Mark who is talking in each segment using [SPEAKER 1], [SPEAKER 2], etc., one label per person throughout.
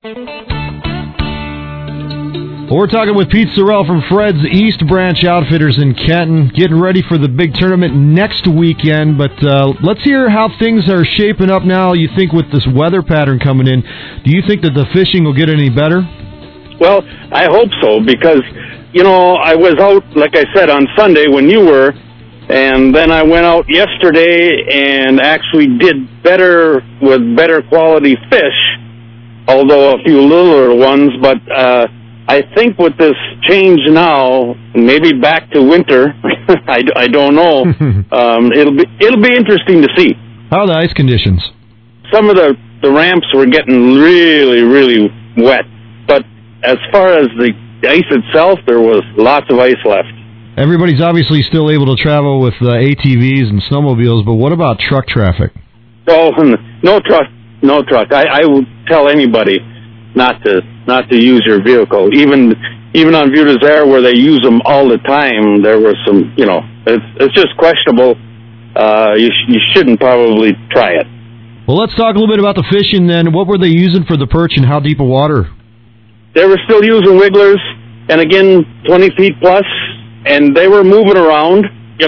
[SPEAKER 1] Well, we're talking with Pete Sorrell from Fred's East Branch Outfitters in Kenton, getting ready for the big tournament next weekend. But let's hear how things are shaping up now, you think, with this weather pattern coming in. Do you think that the fishing will get any better?
[SPEAKER 2] Well, I hope so, because, I was out, like I said, on Sunday when you were, and then I went out yesterday and actually did better with better quality fish, although a few littler ones, but I think with this change now, maybe back to winter, I don't know. It'll be interesting to see.
[SPEAKER 1] How are the ice conditions?
[SPEAKER 2] Some of the ramps were getting really, really wet, but as far as the ice itself, there was lots of ice left.
[SPEAKER 1] Everybody's obviously still able to travel with ATVs and snowmobiles, but what about truck traffic?
[SPEAKER 2] Oh, no truck. I would tell anybody not to use your vehicle. Even on Vue des Air, where they use them all the time, there were some, it's just questionable. You shouldn't probably try it.
[SPEAKER 1] Well, let's talk a little bit about the fishing then. What were they using for the perch and how deep a water?
[SPEAKER 2] They were still using wigglers, and again, 20 feet plus, and they were moving around,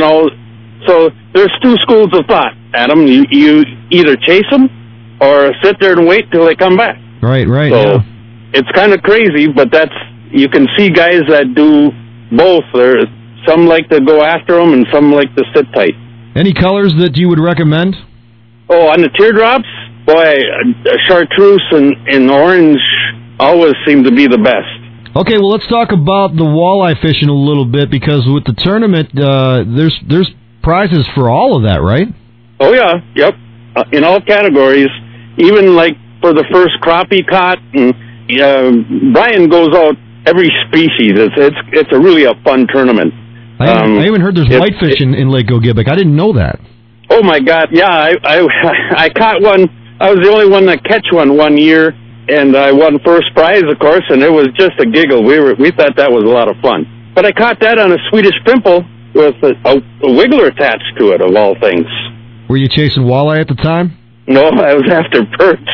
[SPEAKER 2] So there's two schools of thought, Adam. You either chase them or sit there and wait till they come back.
[SPEAKER 1] Right,
[SPEAKER 2] So
[SPEAKER 1] yeah.
[SPEAKER 2] It's kind of crazy, but you can see guys that do both. Some like to go after them, and some like to sit tight.
[SPEAKER 1] Any colors that you would recommend?
[SPEAKER 2] Oh, on the teardrops, boy, chartreuse and orange always seem to be the best.
[SPEAKER 1] Okay, well, let's talk about the walleye fishing a little bit, because with the tournament, there's prizes for all of that, right?
[SPEAKER 2] Oh, yeah, yep, in all categories, even like for the first crappie caught, and Brian goes out every species. It's really a fun tournament.
[SPEAKER 1] I even heard there's whitefish in Lake Gogebic. I didn't know that. Oh,
[SPEAKER 2] my God, yeah, I caught one. I was the only one that catch one year, and I won first prize, of course, and it was just a giggle. We thought that was a lot of fun. But I caught that on a Swedish pimple with a wiggler attached to it, of all things.
[SPEAKER 1] Were you chasing walleye at the time?
[SPEAKER 2] No, I was after perch.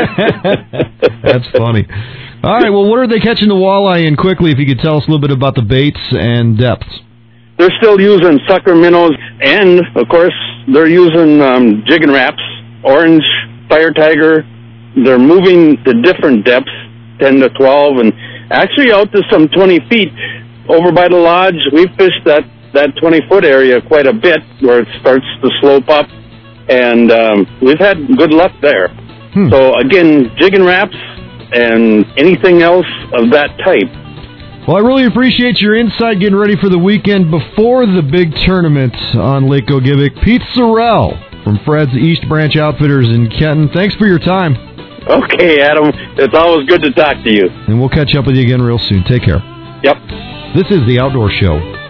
[SPEAKER 1] That's funny. All right, well, what are they catching the walleye in quickly, if you could tell us a little bit about the baits and depths?
[SPEAKER 2] They're still using sucker minnows, and, of course, they're using jigging wraps, orange, fire tiger. They're moving to different depths, 10 to 12, and actually out to some 20 feet. Over by the lodge, we've fished that 20-foot area quite a bit, where it starts to slope up, and we've had good luck there. So, again, jigging wraps and anything else of that type.
[SPEAKER 1] Well, I really appreciate your insight getting ready for the weekend before the big tournament on Lake Gogebic. Pete Sorrell from Fred's East Branch Outfitters in Kenton. Thanks for your time.
[SPEAKER 2] Okay, Adam. It's always good to talk to you.
[SPEAKER 1] And we'll catch up with you again real soon. Take care.
[SPEAKER 2] Yep.
[SPEAKER 1] This is The Outdoor Show.